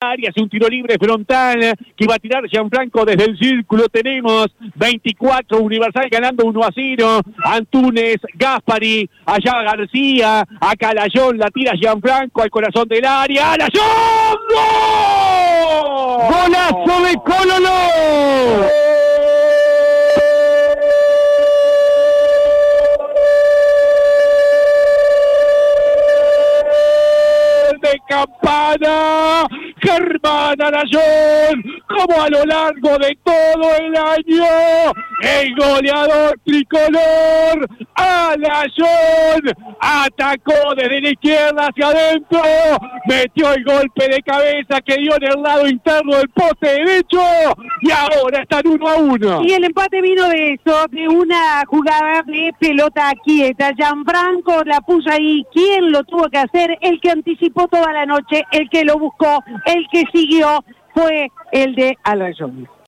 área, hace un tiro libre frontal que va a tirar Gianfranco desde el círculo. Tenemos 24, Universal ganando 1-0. Antunes, Gaspari, allá García, acá Layón, la tira Gianfranco al corazón del área. ¡Layón! ¡Gol! ¡Golazo de Cololo! De Campana, Germán Arayón, como a lo largo de todo el año, el goleador tricolor, Arayón, atacó desde la izquierda hacia adentro, metió el golpe de cabeza que dio en el lado interno del poste derecho, y ahora están 1-1. Y el empate vino de eso, de una jugada de pelota quieta. Gianfranco la puso ahí. ¿Quién lo tuvo que hacer? El que anticipó toda la noche, el que lo buscó, el que siguió, fue el de Arayón.